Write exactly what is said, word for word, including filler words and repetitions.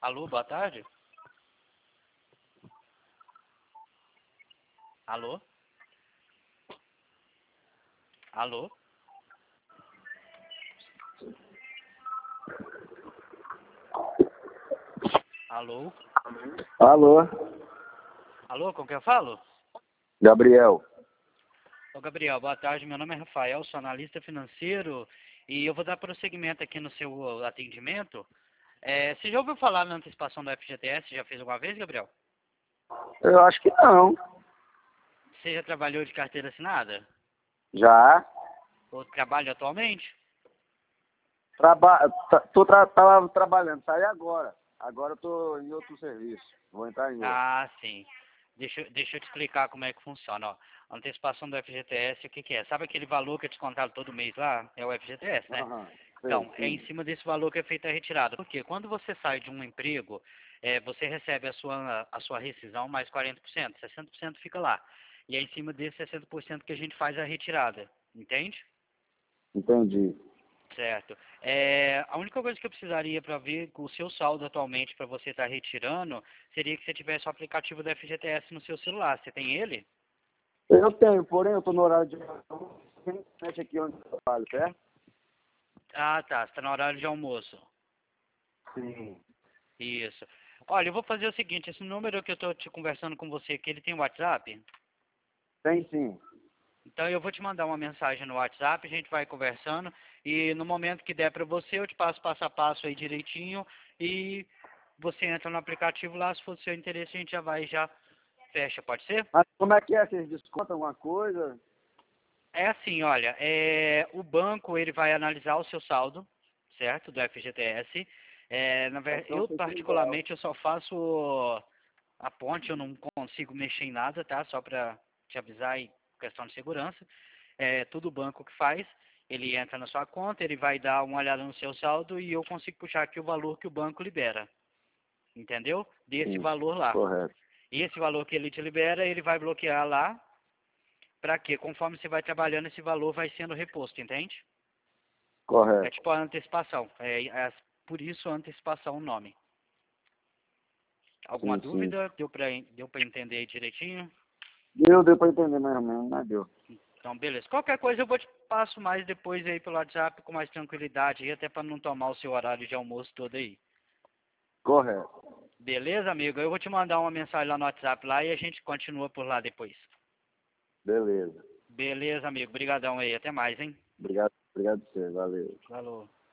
Alô, boa tarde. Alô? Alô? Alô? Alô, Alô, com quem eu falo? Gabriel. Ô, Gabriel, boa tarde. Meu nome é Rafael, sou analista financeiro e eu vou dar prosseguimento aqui no seu atendimento. É, você já ouviu falar na antecipação do F G T S? Já fez alguma vez, Gabriel? Eu acho que não. Você já trabalhou de carteira assinada? Já? Ou trabalha atualmente? Traba tra tô tra tava trabalhando, saí agora. Agora eu tô em outro serviço. Vou entrar em outro. Ah, sim. Deixa, eu- deixa eu te explicar como é que funciona. Ó. A antecipação do F G T S, o que, que é? Sabe aquele valor que é descontado todo mês lá? É o F G T S, né? Aham, sei, Então, é em sim. cima desse valor que é feita a retirada. Porque quando você sai de um emprego, é, você recebe a sua, a sua rescisão mais quarenta por cento, sessenta por cento fica lá. E é em cima desse sessenta por cento que a gente faz a retirada. Entende? Entendi. Certo. É, a única coisa que eu precisaria para ver o seu saldo atualmente para você estar retirando seria que você tivesse o aplicativo do F G T S no seu celular. Você tem ele? Eu tenho, porém eu tô no horário de internet aqui onde eu trabalho, certo? Ah, tá. Você está no horário de almoço. Sim. Isso. Olha, eu vou fazer o seguinte. Esse número que eu estou te conversando com você aqui, ele tem WhatsApp? Tem sim. Então eu vou te mandar uma mensagem no WhatsApp, a gente vai conversando e no momento que der para você, eu te passo passo a passo aí direitinho e você entra no aplicativo lá, se for do seu interesse, a gente já vai e já fecha, pode ser? Mas como é que é? Vocês descontam alguma coisa? É assim, olha, é, o banco ele vai analisar o seu saldo, certo, do F G T S. É, na ver- Então eu fica igual. particularmente eu só faço a ponte, eu não consigo mexer em nada, tá? Só para te avisar aí, questão de segurança. É tudo o banco que faz. Ele entra na sua conta, ele vai dar uma olhada no seu saldo e eu consigo puxar aqui o valor que o banco libera, entendeu? Desse Sim, valor lá. correto. E esse valor que ele te libera, ele vai bloquear lá. Para quê? Conforme você vai trabalhando, esse valor vai sendo reposto, entende? É Correto. tipo a antecipação. É, é por isso a antecipação o nome. Alguma Sim, sim. dúvida? Deu para deu para entender aí direitinho? Deu, deu pra entender mais ou menos, mas deu. Então, beleza. Qualquer coisa eu vou te passo mais depois aí pelo WhatsApp com mais tranquilidade, e até para não tomar o seu horário de almoço todo aí. Correto. Beleza, amigo? Eu vou te mandar uma mensagem lá no WhatsApp lá e a gente continua por lá depois. Beleza. Beleza, amigo. Obrigadão aí. Até mais, hein? Obrigado, obrigado a você, valeu. Falou.